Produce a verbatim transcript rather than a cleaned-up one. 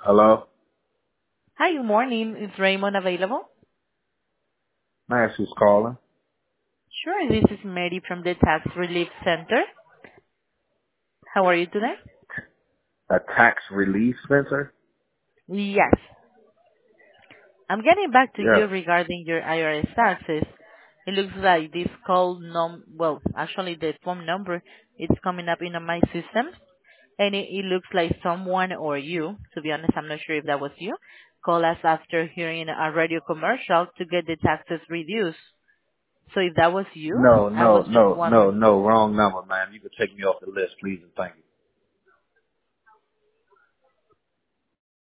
Hello? Hi, good morning. Is Raymond available? May I ask who's calling? Sure, this is Mary from the Tax Relief Center. How are you today? A tax relief center? Yes. I'm getting back to you Yes. regarding your I R S taxes. It looks like this call num well, actually the phone number is coming up in my system, and it, it looks like someone or you, to be honest, I'm not sure if that was you, call us after hearing a radio commercial to get the taxes reduced. So if that was you, No, I no, was just no, no, wondering. no, wrong number, man. You can take me off the list, please and thank you.